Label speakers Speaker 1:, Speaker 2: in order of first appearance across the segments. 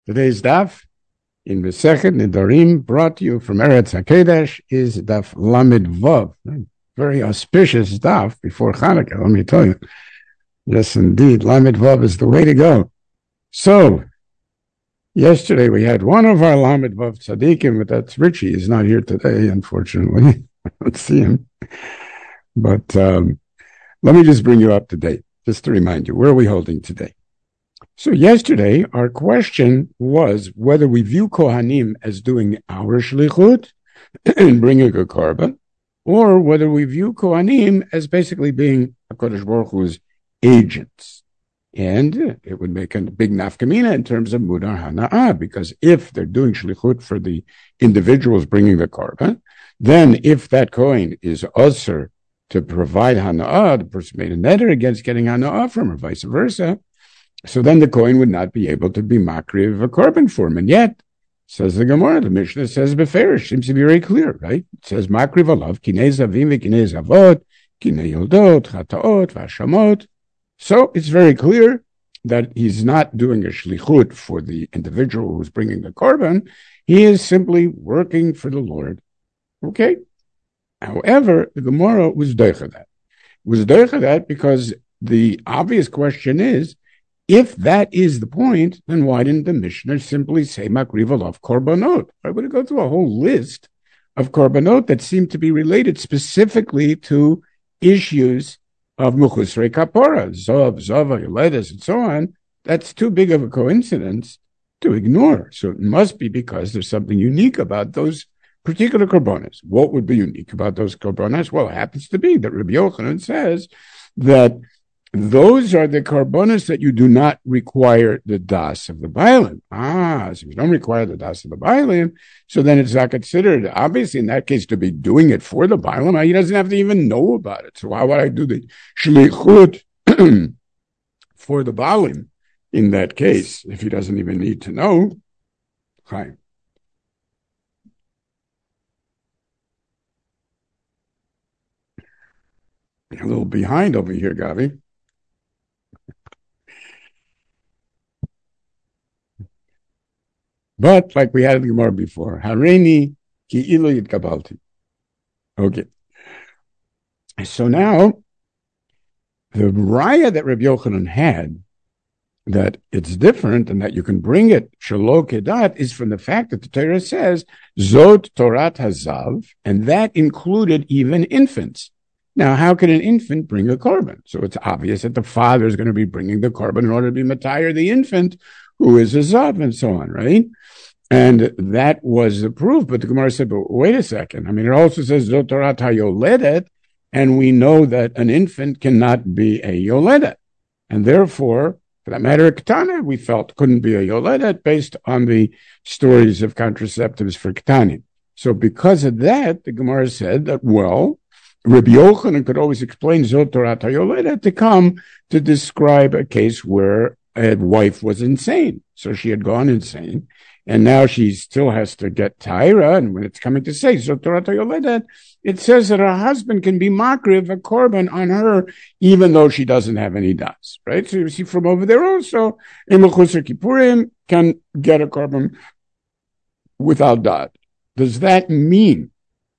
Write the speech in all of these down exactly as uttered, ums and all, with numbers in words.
Speaker 1: Today's daf in Masechet Nedarim, brought to you from Eretz HaKodesh, is daf Lamed Vav. Very auspicious daf before Chanukah, let me tell you. Yes, indeed, Lamed Vav is the way to go. So, yesterday we had one of our Lamed Vav tzaddikim, but that's Richie. He's not here today, unfortunately. I don't see him. But um, let me just bring you up to date, just to remind you, where are we holding today? So yesterday, our question was whether we view Kohanim as doing our shlichut and bringing a korban, or whether we view Kohanim as basically being HaKadosh Baruch Hu's agents. And it would make a big nafkamina in terms of mudar hana'ah, because if they're doing shlichut for the individuals bringing the korban, then if that Kohen is usher to provide hana'ah, the person made a neder against getting hana'ah from, or vice versa, so then the Kohen would not be able to be makriv a korban for him. And yet, says the Gemara, the Mishnah says beferish, seems to be very clear, right? It says makriv alav, kinei zavim v'kinei zavot, kinei yoldot, chataot, v'ashamot. So it's very clear that he's not doing a shlichut for the individual who's bringing the korban. He is simply working for the Lord. Okay? However, the Gemara was doicha that. Was doicha that because the obvious question is, if that is the point, then why didn't the Mishnah simply say makriv alav korbanot? Why would it go through a whole list of korbanot that seem to be related specifically to issues of mechusrei kapora, zov, zava, yoledes, and so on? That's too big of a coincidence to ignore. So it must be because there's something unique about those particular korbanos. What would be unique about those korbanos? Well, it happens to be that Rabbi Yochanan says that those are the korbanos that you do not require the das of the bailim. Ah, so if you don't require the das of the bailim, so then it's not considered, obviously in that case, to be doing it for the bailim. He doesn't have to even know about it. So why would I do the shlichut for the bailim in that case, if he doesn't even need to know? Fine. A little behind over here, Gavi. But like we had in the Gemara before, Hareini ki ilo yitkabalti. Okay. So now, the raya that Rabbi Yochanan had, that it's different and that you can bring it shelo kedat, is from the fact that the Torah says, Zot Torat Hazav, and that included even infants. Now, how can an infant bring a korban? So it's obvious that the father is going to be bringing the korban in order to be matayir the infant, who is a zav, and so on, right? And that was the proof. But the Gemara said, but wait a second. I mean, it also says, Zot Torat HaYoledet, and we know that an infant cannot be a yoledet. And therefore, for that matter, a ketana, we felt couldn't be a yoledet based on the stories of contraceptives for ketanim. So because of that, the Gemara said that, well, Rabbi Yochanan could always explain Zot Torat HaYoledet to come to describe a case where a wife was insane. So she had gone insane, and now she still has to get Taira, and when it's coming to say Zot Torat HaYoledet, it says that her husband can be makriv, a korban on her, even though she doesn't have any das, right? So you see from over there also, a mechusar kippurim can get a korban without dat. Does that mean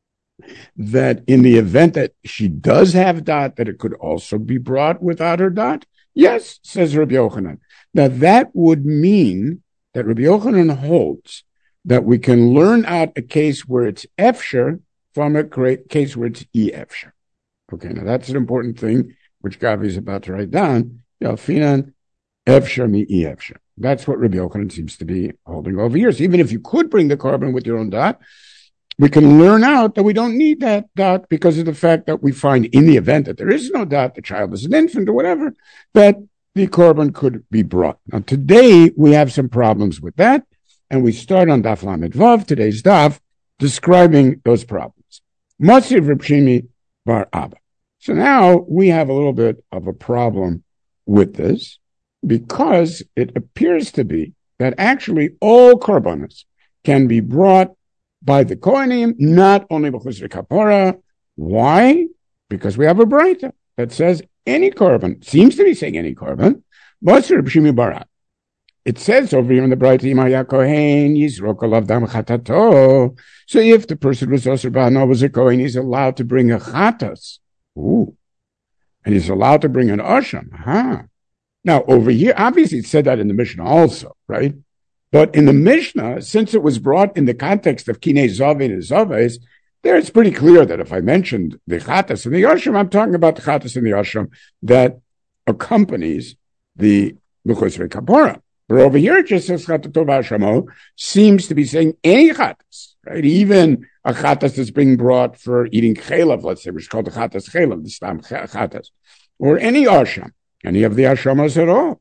Speaker 1: that in the event that she does have dat, that it could also be brought without her dat? Yes, says Rabbi Yochanan. Now that would mean that Rabbi Yochanan holds that we can learn out a case where it's efsher from a case where it's e-efsher. Okay, now that's an important thing, which Gavi is about to write down. Yalfinan efsher mi e-efsher. That's what Rabbi Yochanan seems to be holding over here. So even if you could bring the korban with your own dot, we can learn out that we don't need that dot because of the fact that we find in the event that there is no dot, the child is an infant or whatever, that the korban could be brought. Now today we have some problems with that, and we start on Daf Lamed Vav, today's daf, describing those problems. Matziv Reb Shimi bar Abba. So now we have a little bit of a problem with this because it appears to be that actually all korbanos can be brought by the Kohanim, not only b'chusrei kapora. Why? Because we have a braita that says any korban, seems to be saying any korban, but Reb Shimi bar Abba. it says over here in the Bright Imaya Kohen, Yisrok alav dam chatato. So if the person was also Bano was a Kohen, he's allowed to bring a chatas. Ooh. And he's allowed to bring an Osham. Huh. Now, over here, obviously it said that in the Mishnah also, right? But in the Mishnah, since it was brought in the context of Kinei Zaveh and Zaveh, there it's pretty clear that if I mentioned the Chatas and the Osham, I'm talking about the Chatas and the Osham that accompanies the Mechusrei Kapora. But over here, it just says Chatat Tov Hashamo, seems to be saying any Chatas, right? Even a Chatas that's being brought for eating Chelav, let's say, which is called the Chatas Chelav, the Stam Chatas, or any Osham, any of the Ashamos at all.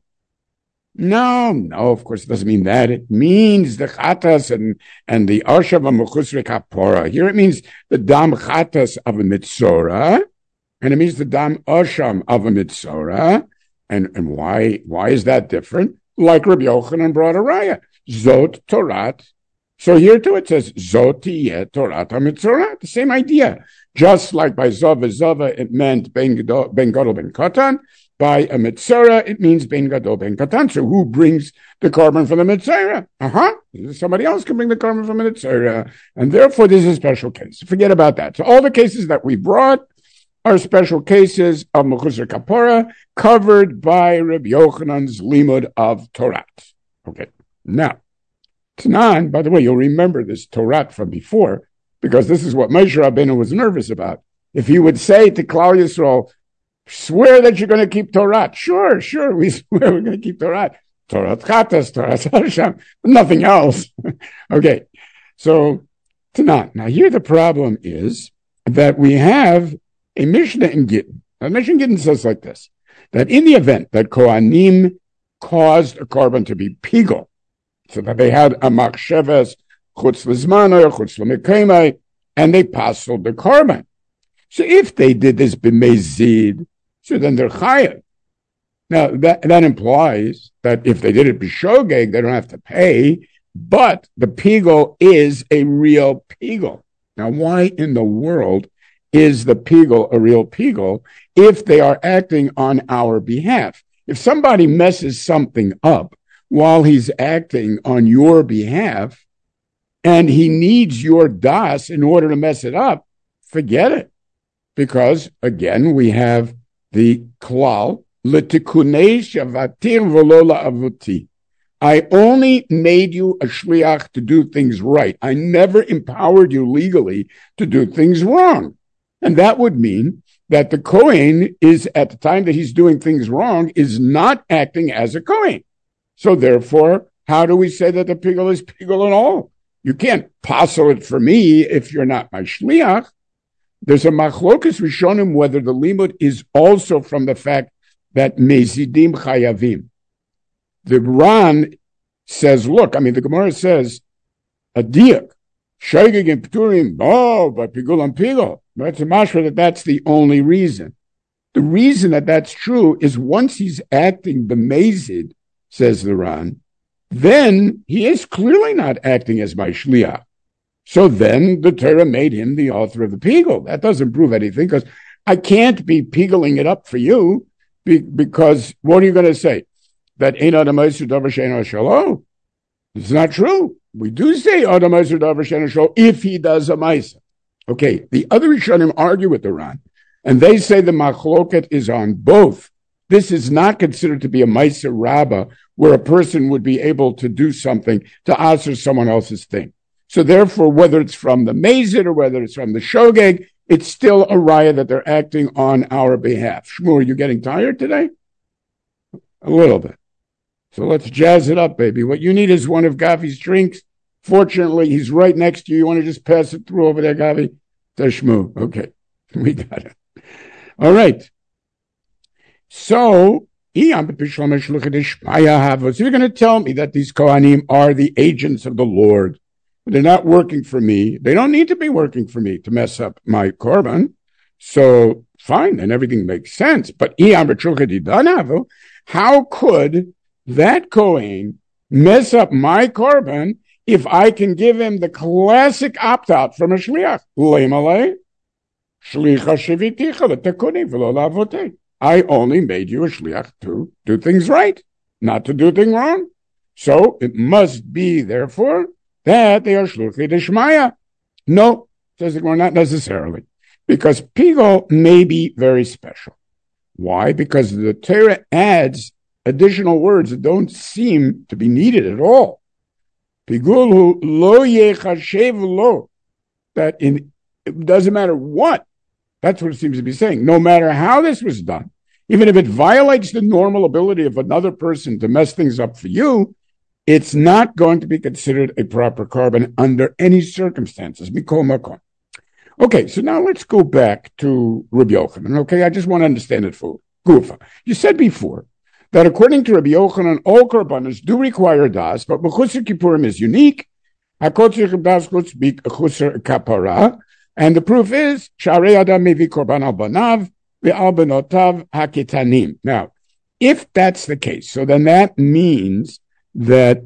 Speaker 1: No, no, of course, it doesn't mean that. It means the Chatas and, and the Osham of Mechusrei Kapora. Here it means the Dam Chatas of a Mitzora, and it means the Dam Osham of a Mitzora. And, and why, why is that different? Like Rabbi Yochanan brought a raya. Zot Torat. So here too it says, Zot Tiyeh Torat HaMitzora. The same idea. Just like by Zava Zava it meant Ben Gadol Ben Katan. By a Mitzora it means Ben Gadol Ben Katan. So who brings the carbon from the Mitzora? Uh-huh. Somebody else can bring the carbon from the Mitzora. And therefore this is a special case. Forget about that. So all the cases that we brought are special cases of Mechusrei Kapora covered by Rabbi Yochanan's limud of Torah. Okay, now, Tanan, by the way, you'll remember this Torah from before, because this is what Moshe Rabbeinu was nervous about. If he would say to Klal Yisrael, swear that you're going to keep Torah. Sure, sure, we swear we're going to keep Torah. Torah Chatas, Torah Hashem, nothing else. Okay, so Tanan. Now here the problem is that we have a Mishnah in Gittin. A Mishnah in Gittin says like this, that in the event that Kohanim caused a carbon to be pigel, so that they had a machsheves chutz l'zmanah, chutz l'mekemai, and they passled the carbon. So if they did this b'mezid, so then they're chayav. Now that, that implies that if they did it b'shogeg, they don't have to pay, but the pigel is a real pigel. Now why in the world is the pigel a real pigel if they are acting on our behalf? If somebody messes something up while he's acting on your behalf and he needs your das in order to mess it up, forget it. Because, again, we have the klal, l'tikunei shavatir v'lo la'avuti. I only made you a shliach to do things right. I never empowered you legally to do things wrong. And that would mean that the Kohen is, at the time that he's doing things wrong, is not acting as a Kohen. So therefore, how do we say that the pigel is pigel at all? You can't passel it for me if you're not my shliach. There's a machlokas rishonim whether the limud is also from the fact that mezidim chayavim. The Ran says, look, I mean, the Gemara says, a diak, shaygig and pturim, oh, but pigul and pigul. That's a mashra that that's the only reason. The reason that that's true is once he's acting b'mezid, says the Ran, then he is clearly not acting as my shliach. So then the Torah made him the author of the pigul. That doesn't prove anything because I can't be pigeling it up for you be, because what are you going to say? That ain't Adam Yisur Davar She'eino Shelo? It's not true. We do say Adam Yisur Davar She'eino Shelo if he does a Maisa. Okay, the other Rishonim argue with the Ran, and they say the machloket is on both. This is not considered to be a Maisa Rabbah, where a person would be able to do something to answer someone else's thing. So therefore, whether it's from the Mezid or whether it's from the Shogeg, it's still a raya that they're acting on our behalf. Shmuel, are you getting tired today? A little bit. So let's jazz it up, baby. What you need is one of Gavi's drinks. Fortunately, he's right next to you. You want to just pass it through over there, Gavi? Tashmu. Okay. We got it. All right. So, so you're going to tell me that these Kohanim are the agents of the Lord. They're not working for me. They don't need to be working for me to mess up my korban. So, fine, and everything makes sense. But how could that Kohen mess up my korban if I can give him the classic opt-out from a shliach? I only made you a shliach to do things right, not to do things wrong. So it must be, therefore, that they are shluchei d'shmaya. No, says the Gemara, not necessarily, because pigul may be very special. Why? Because the Torah adds additional words that don't seem to be needed at all. Pigul lo yechashev lo, that in, it doesn't matter what. That's what it seems to be saying. No matter how this was done, even if it violates the normal ability of another person to mess things up for you, it's not going to be considered a proper carbon under any circumstances. Okay, so now let's go back to Rabbi Yochanan. Okay, I just want to understand it for Gufa. You said before that according to Rabbi Yochanan, all karbanos do require das, but B'chusar Kippurim is unique. HaKotzir das chutz b'chusar kapara, and the proof is Sharei Adam mevi korban al banav ve'al benotav haketanim. Now, if that's the case, so then that means that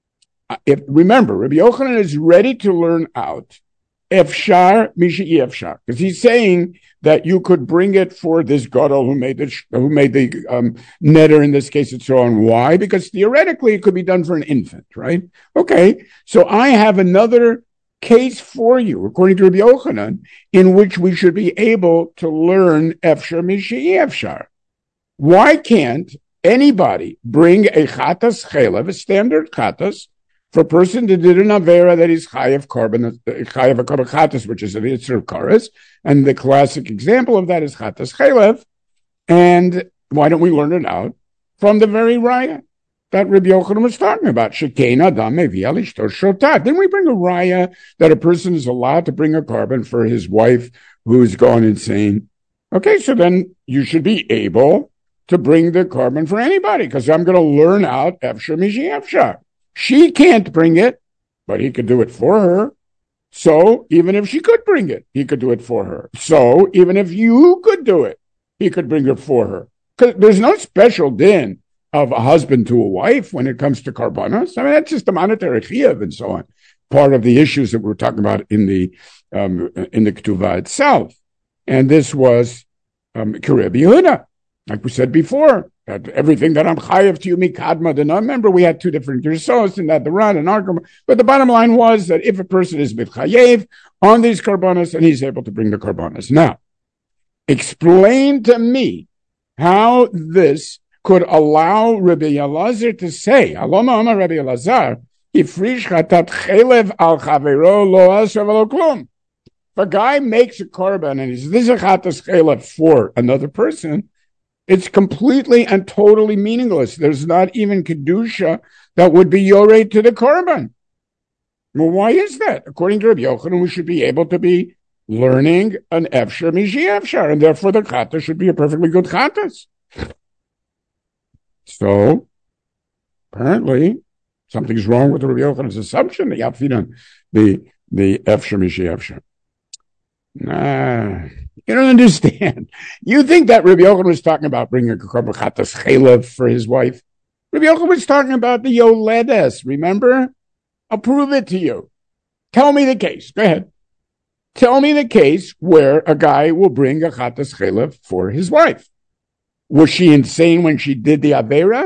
Speaker 1: if remember, Rabbi Yochanan is ready to learn out efshar mishi efshar, because he's saying that you could bring it for this gadol who made the who made the um, netter in this case and so on. Why? Because theoretically it could be done for an infant, right? Okay, so I have another case for you, according to Rabbi Yochanan, in which we should be able to learn efshar mishi efshar. Why can't anybody bring a chatas chelev, a standard chatas, for a person that did an avera that is chayav carbon, chayav a carbon chatas, which is an itzur karas, and the classic example of that is chatas chelev. And why don't we learn it out from the very raya that Rabbi Yochanan was talking about? Shekein adam mevi alishto shotat. Then we bring a raya that a person is allowed to bring a carbon for his wife who's gone insane. Okay, so then you should be able to bring the carbon for anybody, because I'm going to learn out efshar mishi efshar. She can't bring it, but he could do it for her. So even if she could bring it, he could do it for her. So even if you could do it, he could bring it for her. Because there's no special din of a husband to a wife when it comes to karbanos. I mean, that's just the monetary chiyuv and so on. Part of the issues that we're talking about in the um, in the ketuvah itself. And this was um, Rabbi Yehuda. Like we said before, that everything that I'm chayav to you, mikadma, and I remember we had two different gersos in that the Ran and Arkham. But the bottom line was that if a person is mitchayev on these karbanos, and he's able to bring the karbanos. Now, explain to me how this could allow Rabbi Elazar to say, Aloma Amar Rabbi Elazar, ifrish chatat chelev al chavero lo asher v'lo klum. If a guy makes a karban and he says, this is a chatas chelev for another person, it's completely and totally meaningless. There's not even kedusha that would be yoreh to the korban. Well, why is that? According to Rabbi Yochanan, we should be able to be learning an efshar mishi efshar, and therefore the chatas should be a perfectly good chatas. So apparently something's wrong with Rabbi Yochanan's assumption. The yapfinan, the the efshar mishi efshar. Nah. You don't understand. You think that Rabbi Yochanan was talking about bringing a korban chatas chelev for his wife? Rabbi Yochanan was talking about the yoledes. Remember? I'll prove it to you. Tell me the case. Go ahead. Tell me the case where a guy will bring a chatas chelev for his wife. Was she insane when she did the avera?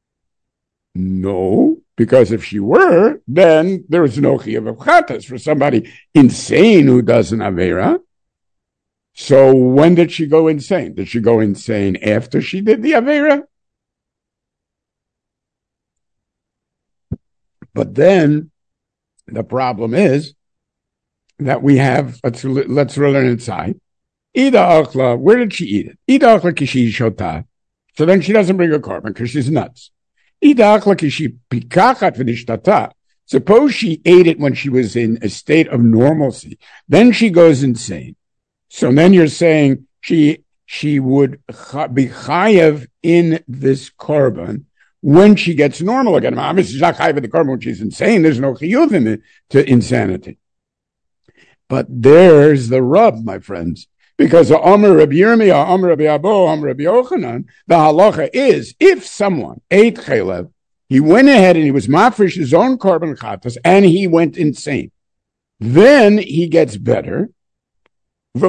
Speaker 1: No, because if she were, then there is no chiyuv of chatas for somebody insane who does an avera. So when did she go insane? Did she go insane after she did the Avera? But then the problem is that we have, let's, let's learn inside. Ida Achla, where did she eat it? Ida Achla kishi shota. So then she doesn't bring a carbon because she's nuts. Ida Achla kishi pikachat v'nishtata. Suppose she ate it when she was in a state of normalcy. Then she goes insane. So then you're saying she she would be chayav in this carbon when she gets normal again. Obviously, she's not chayav in the carbon when she's insane. There's no chiyuv in it to insanity. But there's the rub, my friends, because the Amar Rabbi Yirmiyah, Amar Rabbi Abo, Amar Rabbi Yochanan, the halacha is if someone ate chelev, he went ahead and he was mafresh his own carbon chatas, and he went insane. Then he gets better. The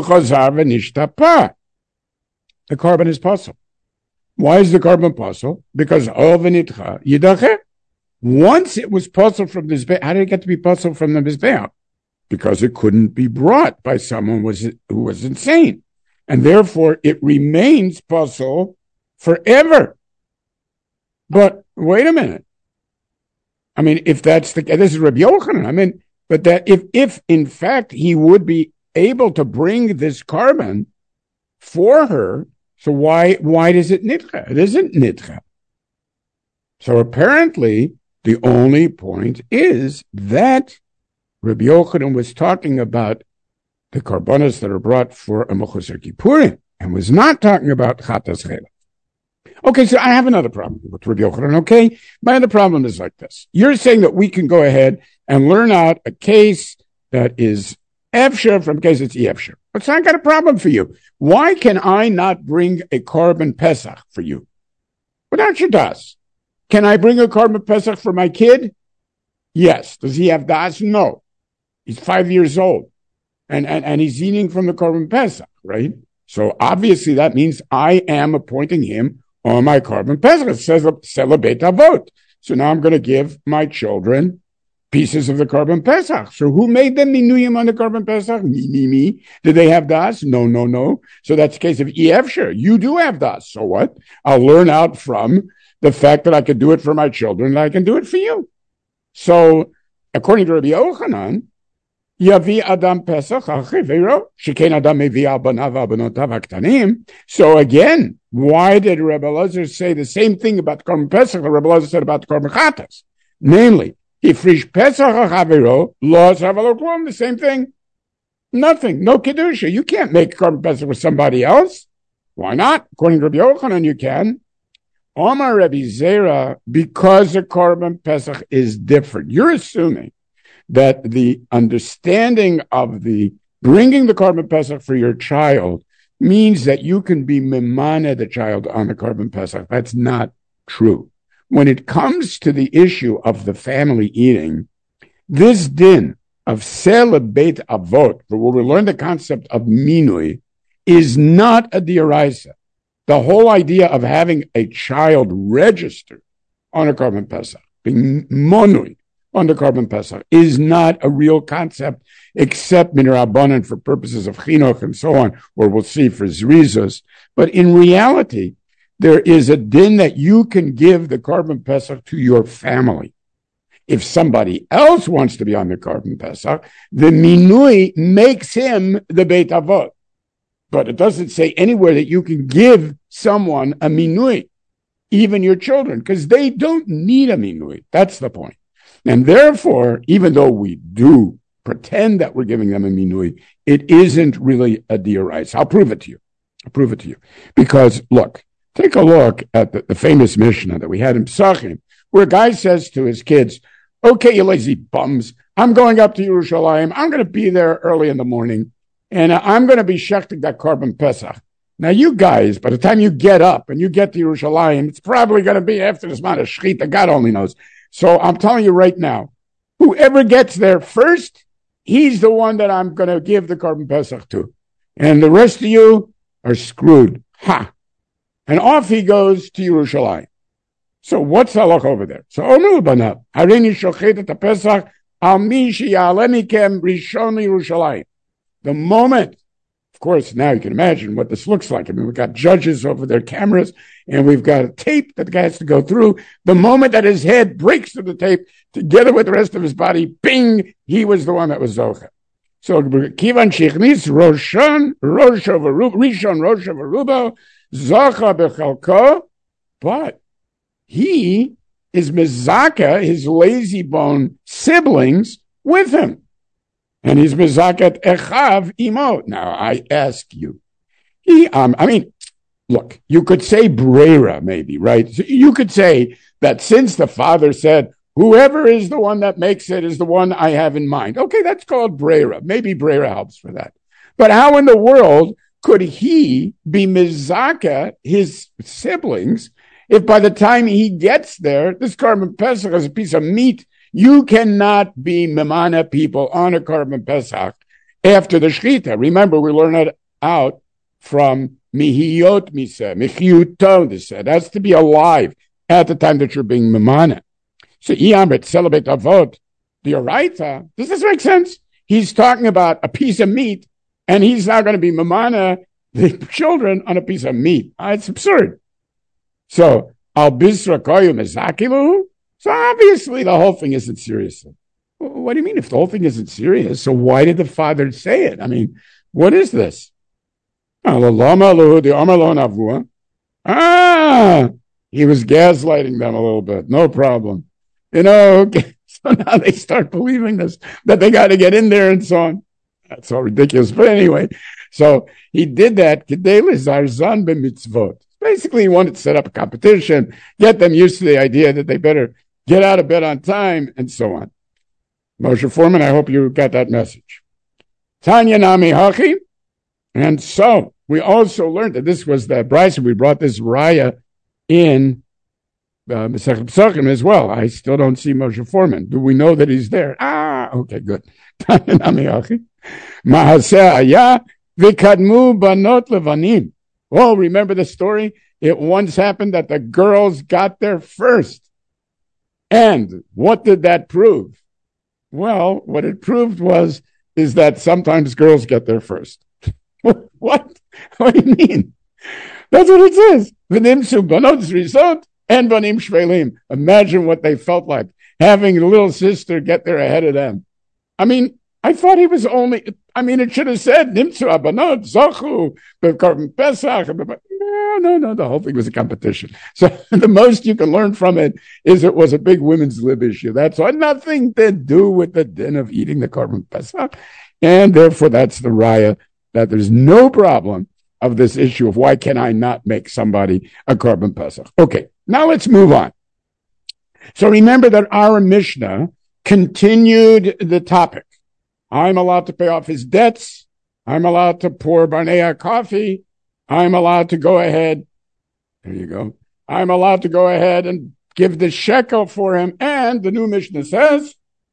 Speaker 1: carbon is possible. Why is the carbon possible? Because all v'nitcha yidache. Once it was puzzled from the Mizbeach, how did it get to be puzzled from the Mizbeach? Because it couldn't be brought by someone was, who was insane. And therefore, it remains puzzle forever. But wait a minute. I mean, if that's the case, this is Rabbi Yochanan. I mean, but that if, if in fact he would be able to bring this carbon for her, so why, why does it nitcha? It isn't nitcha. So apparently, the only point is that Rabbi Yochanan was talking about the karbanos that are brought for a Mechusar Kippurim and was not talking about Chatas Chelek. Okay, so I have another problem with Rabbi Yochanan, okay? My other problem is like this. You're saying that we can go ahead and learn out a case that is Efsher from a case that's Efsher. But so I got a problem for you. Why can I not bring a carbon Pesach for you without your das? Can I bring a carbon Pesach for my kid? Yes. Does he have das? No. He's five years old. And, and, and he's eating from the carbon Pesach, right? So obviously that means I am appointing him on my carbon Pesach. It says celebrate avot. So now I'm going to give my children pieces of the carbon Pesach. So who made them minuyim on the carbon Pesach? Me, me, me. Did they have das? No, no, no. So that's the case of Efsher. You do have das. So what? I'll learn out from the fact that I could do it for my children and I can do it for you. So according to Rabbi Yochanan, Yavi Adam Pesach Achivero Shekain Adam Mevi Al Banav Al Banotav Aktanim. So again, why did Rabbi Elazar say the same thing about the Korban Pesach that Rabbi Elazar said about the Korban Chatas? Namely, Ifrish Pesach Achavero Lo Savalo Klum. The same thing. Nothing. No kedusha. You can't make Korban Pesach with somebody else. Why not? According to Rabbi Yochanan, you can. Omar Rabbi Zera, because the Korban Pesach is different. You're assuming that the understanding of the bringing the carbon Pesach for your child means that you can be memana the child on the carbon Pesach. That's not true. When it comes to the issue of the family eating, this din of sel beit avot, where we learn the concept of minui, is not a diaraisa. The whole idea of having a child registered on a carbon Pesach, being monui, on the carbon Pesach is not a real concept, except minirabanan for purposes of chinuch and so on, or we'll see for zrizos. But in reality, there is a din that you can give the carbon Pesach to your family. If somebody else wants to be on the carbon Pesach, the minui makes him the Beit Avot. But it doesn't say anywhere that you can give someone a minui, even your children, because they don't need a minui. That's the point. And therefore, even though we do pretend that we're giving them a minui, it isn't really a diorites. I'll prove it to you. I'll prove it to you. Because, look, take a look at the, the famous Mishnah that we had in Psachim, where a guy says to his kids, okay, you lazy bums, I'm going up to Yerushalayim. I'm going to be there early in the morning, and I'm going to be shechting that carbon Pesach. Now, you guys, by the time you get up and you get to Yerushalayim, it's probably going to be after this amount of shechita, God only knows. So I'm telling you right now, whoever gets there first, he's the one that I'm going to give the carbon Pesach to. And the rest of you are screwed. Ha! And off he goes to Yerushalayim. So what's the halach over there? So Omer Banav, Harini shochet et Pesach al mi sheyaleh mikem rishon Yerushalayim. The moment, of course, now you can imagine what this looks like. I mean, we've got judges over their cameras, and we've got a tape that the guy has to go through. The moment that his head breaks through the tape, together with the rest of his body, bing, he was the one that was Zocha. So, Kivan Shichnis, Roshan, Rosh of Rishon, Rosh of Aruba, Zocha Bechalko, but he is Mizaka, his lazy bone siblings, with him. And he's Mizakat Echav Imo. Now, I ask you, he, um, I mean, look, you could say Brera, maybe, right? So you could say that since the father said, whoever is the one that makes it is the one I have in mind. Okay, that's called Brera. Maybe Brera helps for that. But how in the world could he be Mizaka, his siblings, if by the time he gets there, this carbon Pesach is a piece of meat? You cannot be memana people on a carbon Pesach after the shechita. Remember, we learn it out from mihiyot miseh, michiyuto miseh. That's to be alive at the time that you're being memana. So, Iyambet celebrate avot, the Oraita. Does this make sense? He's talking about a piece of meat, and he's now going to be mamana the children on a piece of meat. Uh, it's absurd. So, al bisra koyu mezakilu. So obviously the whole thing isn't serious. What do you mean if the whole thing isn't serious? So why did the father say it? I mean, what is this? Ah, he was gaslighting them a little bit. No problem. You know, okay. So now they start believing this, that they got to get in there and so on. That's all ridiculous. But anyway, so he did that. Basically, he wanted to set up a competition, get them used to the idea that they better get out of bed on time, and so on. Moshe Foreman, I hope you got that message. Tanya Nami Hachi. And so we also learned that this was the Bryce, we brought this Raya in uh, Masechet Pesachim as well. I still don't see Moshe Foreman. Do we know that he's there? Ah, okay, good. Tanya Nami Hachi. Mahaseh Ayah Vikadmu Banot Levanim. Well, remember the story? It once happened that the girls got there first. And what did that prove? Well, what it proved was, is that sometimes girls get there first. What? What do you mean? That's what it says. V'nimsu banot zrizot and banim shvelim. Imagine what they felt like, having a little sister get there ahead of them. I mean, I thought he was only, I mean, it should have said, Nimtzu abanot, Zochu, Bekorban Pesach. No, no, no, the whole thing was a competition. So the most you can learn from it is it was a big women's lib issue. That's all, nothing to do with the din of eating the Korban Pesach. And therefore, that's the raya, that there's no problem of this issue of why can I not make somebody a Korban Pesach. Okay, now let's move on. So remember that our Mishnah continued the topic. I'm allowed to pay off his debts. I'm allowed to pour Barnea coffee. I'm allowed to go ahead. There you go. I'm allowed to go ahead and give the shekel for him. And the new Mishnah says,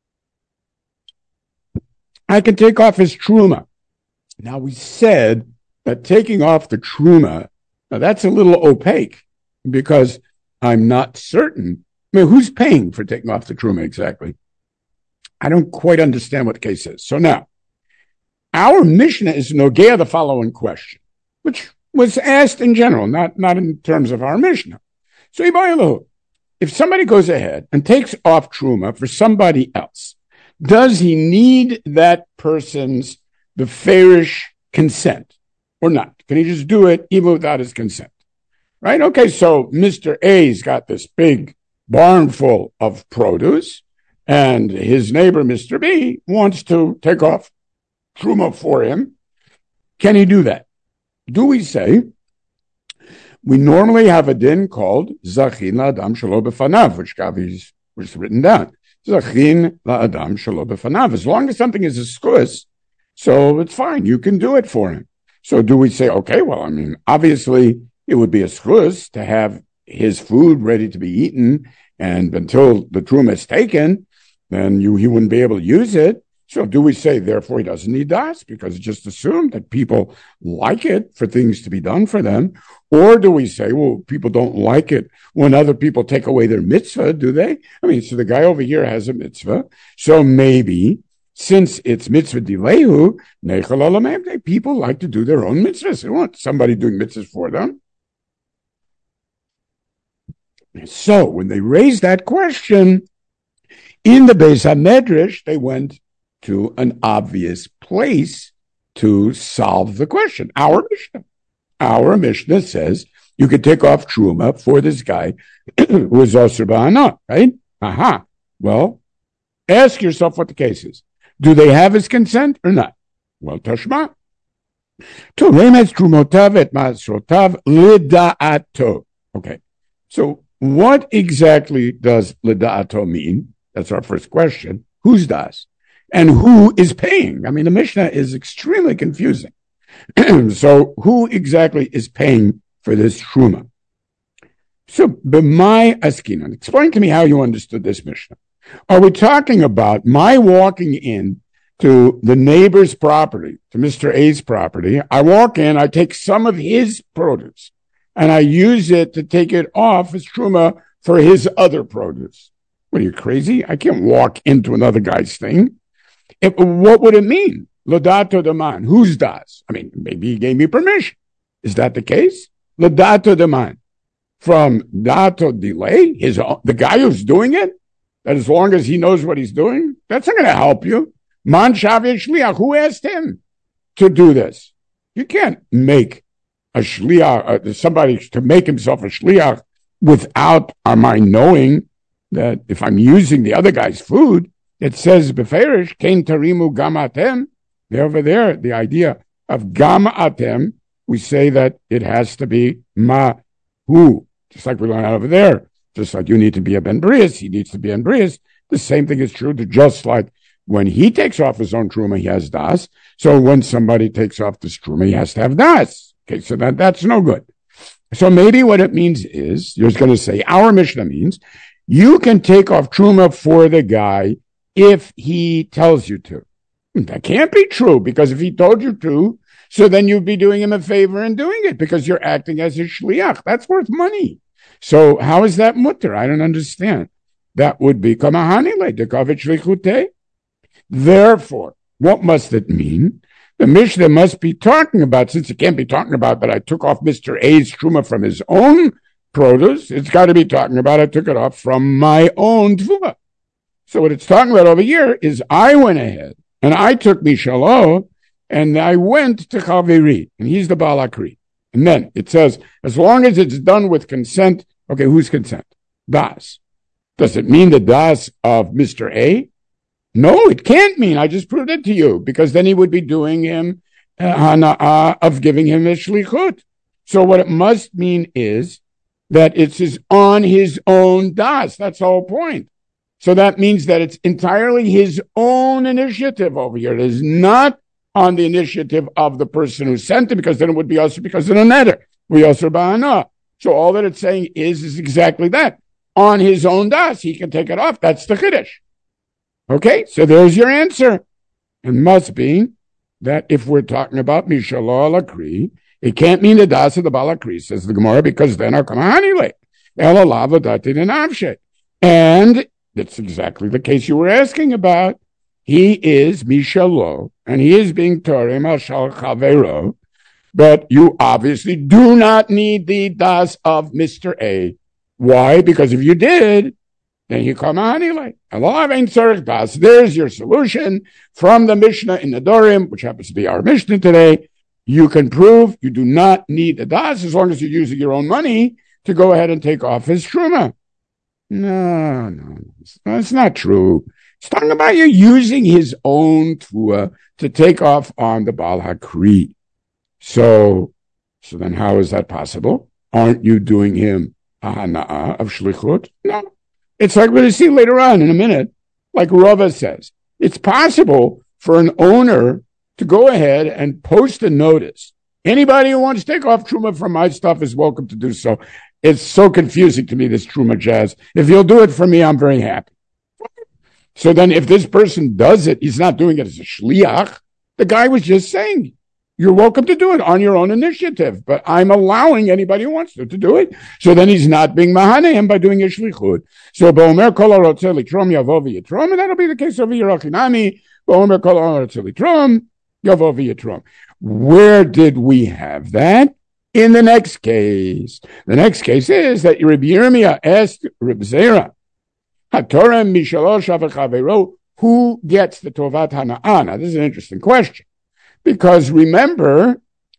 Speaker 1: I can take off his truma. Now we said that taking off the truma, now that's a little opaque because I'm not certain. I mean, who's paying for taking off the truma exactly? I don't quite understand what the case is. So now, our Mishnah is nogea the following question, which was asked in general, not, not in terms of our Mishnah. So if somebody goes ahead and takes off truma for somebody else, does he need that person's beferish consent or not? Can he just do it even without his consent? Right? Okay, so Mister A's got this big barn full of produce, and his neighbor, Mister B, wants to take off truma for him. Can he do that? Do we say, we normally have a din called Zachin la'adam shelo b'fanav, which Gavi's was written down. Zachin la'adam shelo b'fanav. As long as something is a skus, so it's fine. You can do it for him. So do we say, okay, well, I mean, obviously it would be a skus to have his food ready to be eaten, and until the truma is taken, then you, he wouldn't be able to use it. So do we say, therefore, he doesn't need das because it's just assumed that people like it for things to be done for them? Or do we say, well, people don't like it when other people take away their mitzvah, do they? I mean, so the guy over here has a mitzvah. So maybe, since it's mitzvah dilehu, nechal olamem, people like to do their own mitzvahs. They want somebody doing mitzvahs for them. So when they raised that question, in the Beis HaMedrash, they went to an obvious place to solve the question. Our Mishnah. Our Mishnah says you could take off truma for this guy who is Osir Ba'ana, right? Aha. Well, ask yourself what the case is. Do they have his consent or not? Well, Tashma. Torem es trumotav et ma'asrotav lida'ato. Okay. So what exactly does lida'ato mean? That's our first question. Who's das? And who is paying? I mean, the Mishnah is extremely confusing. So who exactly is paying for this truma? So, b'mai askinan, explain to me how you understood this Mishnah. Are we talking about my walking in to the neighbor's property, to Mister A's property? I walk in, I take some of his produce, and I use it to take it off as truma for his other produce. What are you, crazy? I can't walk into another guy's thing. It, what would it mean? L'dato deman. Who's das? I mean, maybe he gave me permission. Is that the case? L'dato deman. From dato delay, his the guy who's doing it, that as long as he knows what he's doing, that's not going to help you. Man shaveh shliach. Who asked him to do this? You can't make a shliach, uh, somebody to make himself a shliach without our mind knowing that if I'm using the other guy's food, it says beferish, kein tarimu gam atem. Over there, the idea of gam atem, we say that it has to be ma hu, just like we learned out over there. Just like you need to be a ben brias, he needs to be ben brias. The same thing is true to just like when he takes off his own truma, he has das. So when somebody takes off this truma, he has to have das. Okay, so that, that's no good. So maybe what it means is, you're going to say, our Mishnah means, you can take off truma for the guy if he tells you to. That can't be true, because if he told you to, so then you'd be doing him a favor in doing it, because you're acting as a shliach. That's worth money. So how is that mutter? I don't understand. That would be kamahanile dekavit shlichute. Therefore, what must it mean? The Mishnah must be talking about, since it can't be talking about that I took off Mister A's truma from his own produce, it's got to be talking about I took it off from my own tefillah. So what it's talking about over here is I went ahead and I took Mishalo and I went to Chaveri, and he's the Balakri. And then it says, as long as it's done with consent, okay, whose consent? Das. Does it mean the das of Mister A? No, it can't mean. I just proved it to you, because then he would be doing him uh, hana'ah of giving him a shlichut. So what it must mean is that it's his, on his own das. That's the whole point. So that means that it's entirely his own initiative over here. It is not on the initiative of the person who sent it, because then it would be also because of the netter. We also ba'ana. So all that it's saying is, is exactly that. On his own das, he can take it off. That's the chiddush. Okay, so there's your answer. It must be that if we're talking about Mishalah Lakri, it can't mean the das of the Balakri, says the Gemara, because then our Kamahanile. And that's exactly the case you were asking about. He is Mishalo, and he is being Torem al Shal Chavero, but you obviously do not need the das of Mister A. Why? Because if you did, then you come on anyway. There's your solution from the Mishnah in the Dorim, which happens to be our Mishnah today. You can prove you do not need the das as long as you're using your own money to go ahead and take off his truma. No, no, that's not true. It's talking about you using his own tua to take off on the Baal Hakri. So, so then how is that possible? Aren't you doing him a hana'ah of shlichut? No. It's like we're going to see later on in a minute, like Rava says. It's possible for an owner to go ahead and post a notice. Anybody who wants to take off truma from my stuff is welcome to do so. It's so confusing to me, this truma jazz. If you'll do it for me, I'm very happy. So then if this person does it, he's not doing it as a shliach. The guy was just saying, you're welcome to do it on your own initiative, but I'm allowing anybody who wants to, to do it. So then he's not being mahaneim by doing a shlichut. So ba'omer kol harotzeh litrom yavo v'yitrom, and that'll be the case over here. Achinami, ba'omer kol harotzeh litrom yavo v'yitrom. Where did we have that? In the next case. The next case is that Rabbi Yirmiyah asked Rabbi Zera, HaTorem mishalosh avachavero, who gets the tovat hana'ah? Now, this is an interesting question. Because remember,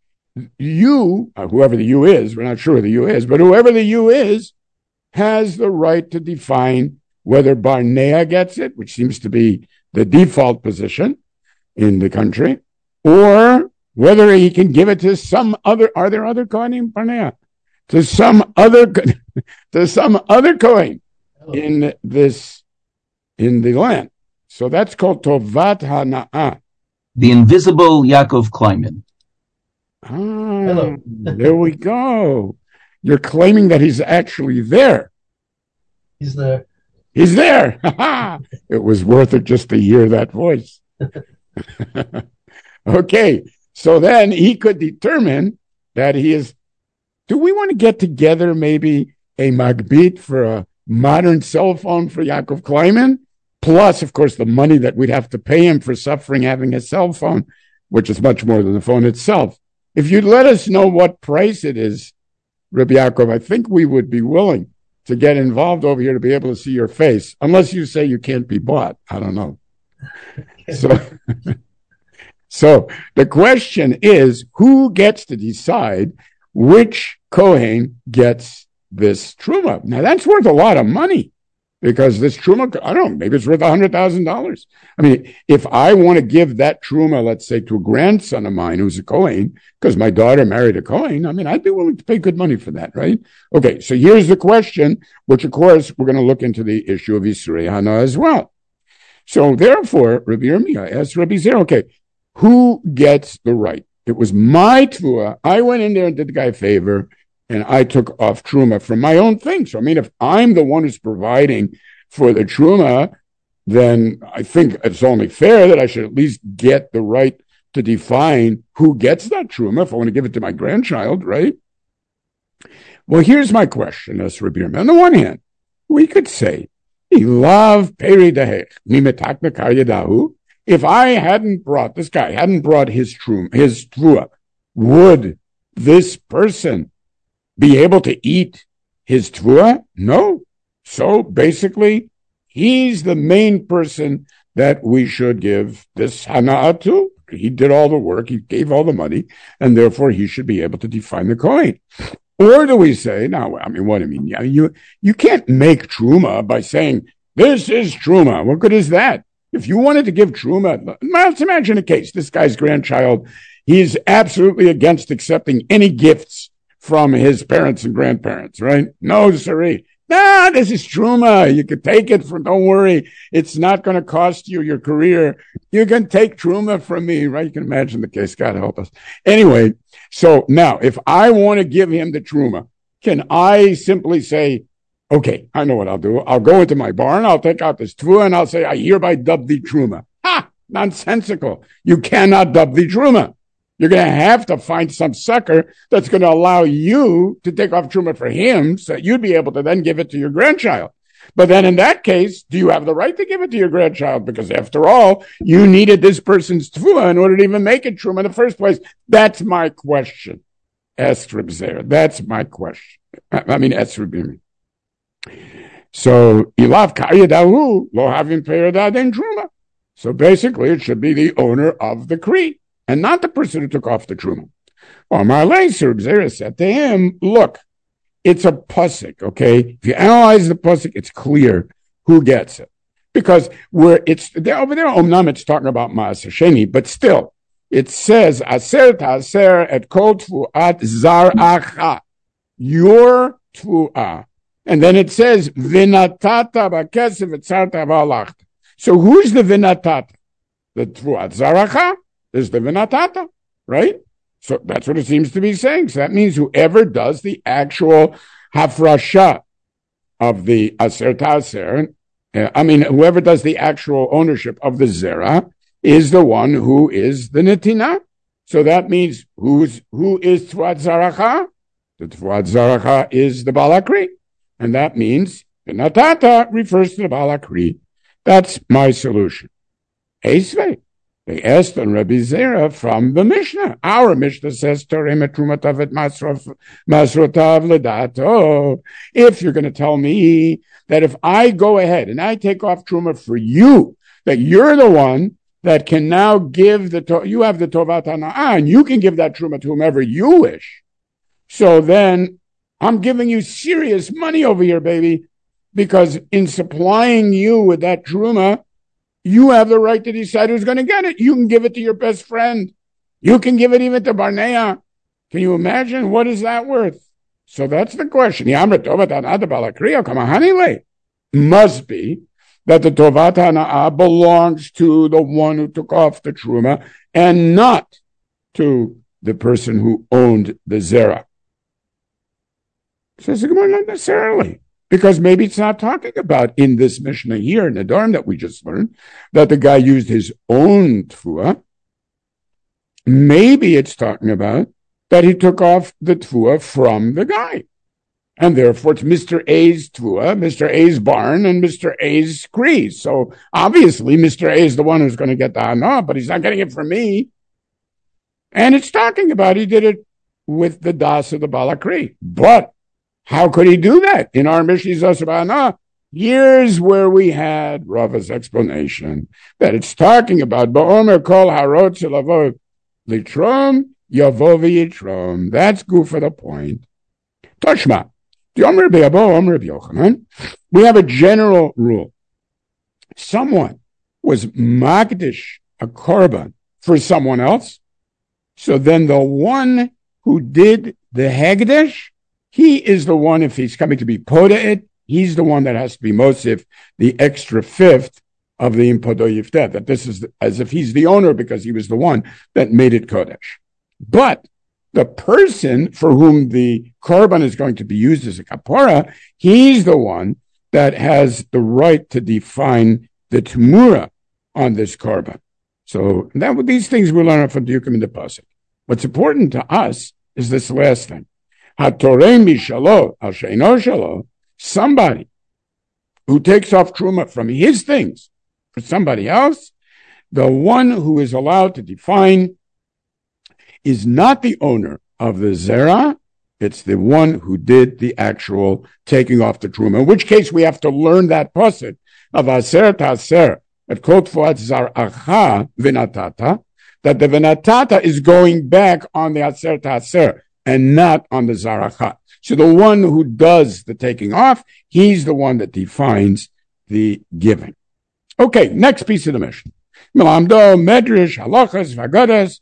Speaker 1: you, uh, whoever the you is, we're not sure who the you is, but whoever the you is, has the right to define whether Barnea gets it, which seems to be the default position in the country, or whether he can give it to some other, are there other Kohanim Barnea? To some other, to some other Kohen in this, in the land. So that's called Tovat Hana'ah.
Speaker 2: The invisible Yaakov Kleiman.
Speaker 1: Ah, Hello. There we go. You're claiming that he's actually there.
Speaker 3: He's there.
Speaker 1: He's there. It was worth it just to hear that voice. Okay. So then he could determine that he is, do we want to get together maybe a magbit for a modern cell phone for Yaakov Kleiman, plus, of course, the money that we'd have to pay him for suffering having a cell phone, which is much more than the phone itself. If you'd let us know what price it is, Rabbi Yaakov, I think we would be willing to get involved over here to be able to see your face, unless you say you can't be bought. I don't know. So, so the question is, who gets to decide which Kohen gets this truma? Now, that's worth a lot of money. Because this truma, I don't know, maybe it's worth one hundred thousand dollars. I mean, if I want to give that truma, let's say, to a grandson of mine who's a Kohen, because my daughter married a Kohen, I mean, I'd be willing to pay good money for that, right? Okay, so here's the question, which, of course, we're going to look into the issue of Yisrei Hana as well. So, therefore, Rabbi Yirmiyah asked Rabbi Zera, okay, who gets the right? It was my tvua. I went in there and did the guy a favor, and I took off truma from my own thing. So, I mean, if I'm the one who's providing for the truma, then I think it's only fair that I should at least get the right to define who gets that truma if I want to give it to my grandchild, right? Well, here's my question, as Rabbi Yirmiyah. On the one hand, we could say, Ilav peri dehech, mimetak dahu. If I hadn't brought, this guy hadn't brought his truma, his tvua, would this person be able to eat his tvua? No. So basically, he's the main person that we should give this hana'ah to. He did all the work, he gave all the money, and therefore he should be able to define the kohen. Or do we say, no, I mean, what do I mean? You, you can't make truma by saying, this is truma. What good is that? If you wanted to give truma, let's imagine a case. This guy's grandchild, he's absolutely against accepting any gifts from his parents and grandparents, right? No, sirree. Nah, this is truma. You can take it from, don't worry. It's not going to cost you your career. You can take truma from me, right? You can imagine the case. God help us. Anyway, so now if I want to give him the truma, can I simply say, okay, I know what I'll do. I'll go into my barn. I'll take out this tvua and I'll say, I hereby dub thee truma. Ha! Nonsensical. You cannot dub thee truma. You're going to have to find some sucker that's going to allow you to take off truma for him so that you'd be able to then give it to your grandchild. But then in that case, do you have the right to give it to your grandchild? Because after all, you needed this person's tvua in order to even make it truma in the first place. That's my question. Asked Reb Zera. That's my question. I mean, asked Reb Yirmiyah. So, ilav kayadahu lo havim peradad en truma. So basically, it should be the owner of the Kri, and not the person who took off the truma. Well, Marlei Reb Zera said to him, look, it's a pasuk, okay? If you analyze the pasuk, it's clear who gets it. Because we're, it's, over there, Omnam, it's talking about Ma'aser Sheni, but still, it says, Aser ta'aser et kol tfu'at zar'acha, your tfu'ah. And then it says, Vinatata ba'kesef etzarta v'alachta. So who's the vinatata? The tfu'at zaracha is the vinatata, right? So that's what it seems to be saying. So that means whoever does the actual hafrasha of the aser ta'aser, uh, I mean, whoever does the actual ownership of the zera is the one who is the netina. So that means who's, who is tfu'at zaracha? The tfu'at zaracha is the balakri. And that means the natata refers to the balakri. That's my solution. Esvei. They asked on Rabbi Zera from the Mishnah. Our Mishnah says, Torem et trumatav et masrotav ledato. If you're going to tell me that if I go ahead and I take off truma for you, that you're the one that can now give the, to- you have the tovat hana'ah, and you can give that truma to whomever you wish. So then I'm giving you serious money over here, baby, because in supplying you with that truma, you have the right to decide who's going to get it. You can give it to your best friend. You can give it even to Barnea. Can you imagine? What is that worth? So that's the question. Must be that the Tovat Hana'ah belongs to the one who took off the Truma and not to the person who owned the Zera. Says the Gemara, not necessarily. Because maybe it's not talking about in this Mishnah here in the Dharm that we just learned that the guy used his own tfuah. Maybe it's talking about that he took off the tfuah from the guy. And therefore, it's Mister A's Tvua, Mister A's barn, and Mister A's Kri. So obviously, Mister A is the one who's going to get the Hana, but he's not getting it from me. And it's talking about he did it with the Das of the Balakri. But how could he do that? In our Mishnah Zasabana, here's where we had Rava's explanation that it's talking about Ba'omer Kol Harot Shilavot Litrom Yavovi Yitrom. That's good for the point. Toshma. We have a general rule. Someone was Magdish, a korban, for someone else. So then the one who did the Hagdish, he is the one, if he's coming to be Poda'it, he's the one that has to be Mosif, the extra fifth of the Impodo Yifteh, that this is as if he's the owner because he was the one that made it Kodesh. But the person for whom the korban is going to be used as a kapora, he's the one that has the right to define the temura on this korban. So that these things we learn from Diukim in the pasuk. What's important to us is this last thing: hatorei mishalo al sheino shalo. Somebody who takes off truma from his things for somebody else, the one who is allowed to define is not the owner of the zera, it's the one who did the actual taking off the truma, in which case we have to learn that pasuk of aser taser at kot fuat zaracha vinatata, that the vinatata is going back on the aser taser and not on the zaracha. So the one who does the taking off, he's the one that defines the giving. Okay, next piece of the mission. Melamdo medrash halachas v'agadas.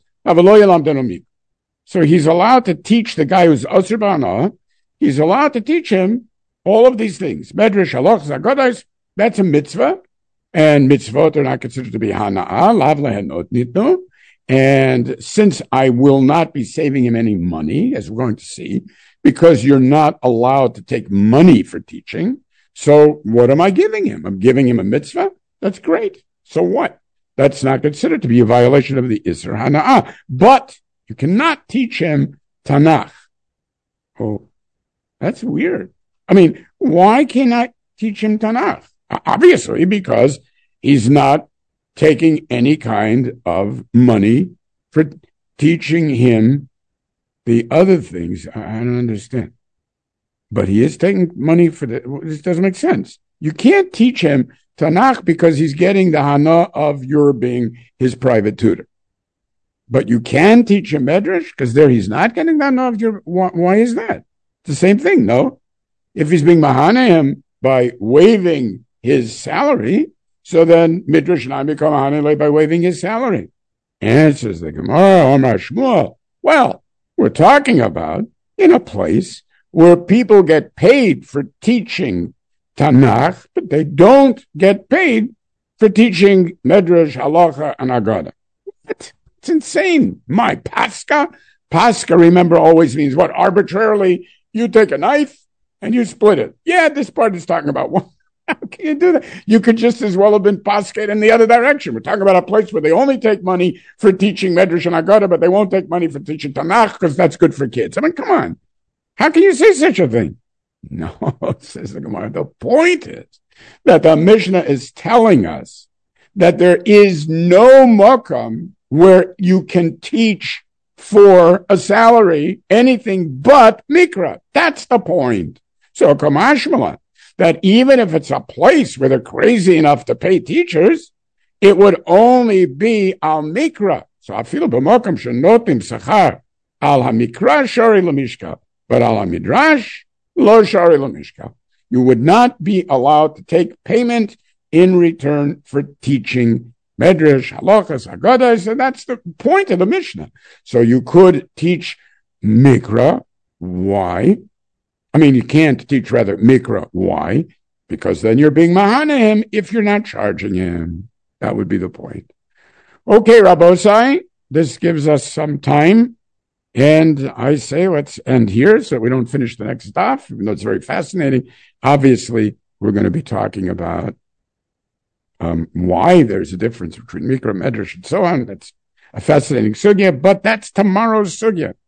Speaker 1: So he's allowed to teach the guy who's Asur Ba'ana, he's allowed to teach him all of these things. Medrash, halachas, agadais, that's a mitzvah, and mitzvot are not considered to be hana'ah, lav lehenot nitnu, and since I will not be saving him any money, as we're going to see, because you're not allowed to take money for teaching, so what am I giving him? I'm giving him a mitzvah? That's great. So what? That's not considered to be a violation of the Isser Hana'ah. But you cannot teach him Tanakh. Oh, that's weird. I mean, why can't I teach him Tanakh? Obviously, because he's not taking any kind of money for teaching him the other things. I don't understand. But he is taking money for the, this doesn't make sense. You can't teach him Tanakh because he's getting the hana of your being his private tutor. But you can teach him Medrash because there he's not getting the hana of your, why, why is that? It's the same thing, no? If he's being mahana him by waiving his salary, so then Midrash and I become mahana by waiving his salary. Answers the Gemara, Omar Shmuel. Well, we're talking about in a place where people get paid for teaching Tanakh, but they don't get paid for teaching Medrash, Halacha, and Agada. What? It's insane. My Pascha? Pascha, remember, always means what? Arbitrarily, you take a knife and you split it. Yeah, this part is talking about what? How can you do that? You could just as well have been Pascha in the other direction. We're talking about a place where they only take money for teaching Medrash and Agada, but they won't take money for teaching Tanakh because that's good for kids. I mean, come on. How can you say such a thing? No, says the Gemara. The point is that the Mishnah is telling us that there is no makam where you can teach for a salary anything but mikra. That's the point. So kamashmala, that even if it's a place where they're crazy enough to pay teachers, it would only be al mikra. So I feel b'makam shenotim sachar al hamikra shari lemishka, but al hamidrash lo shari lemishka. You would not be allowed to take payment in return for teaching Medrash, Halachas, Agadas, and that's the point of the Mishnah. So you could teach Mikra. Why? I mean, you can't teach rather Mikra. Why? Because then you're being Mahana him if you're not charging him. That would be the point. Okay, Rabbosai, this gives us some time. And I say let's end here so we don't finish the next stuff, even though it's very fascinating. Obviously, we're going to be talking about um, why there's a difference between Mikra, Medrash, and so on. That's a fascinating sugya, but that's tomorrow's sugya.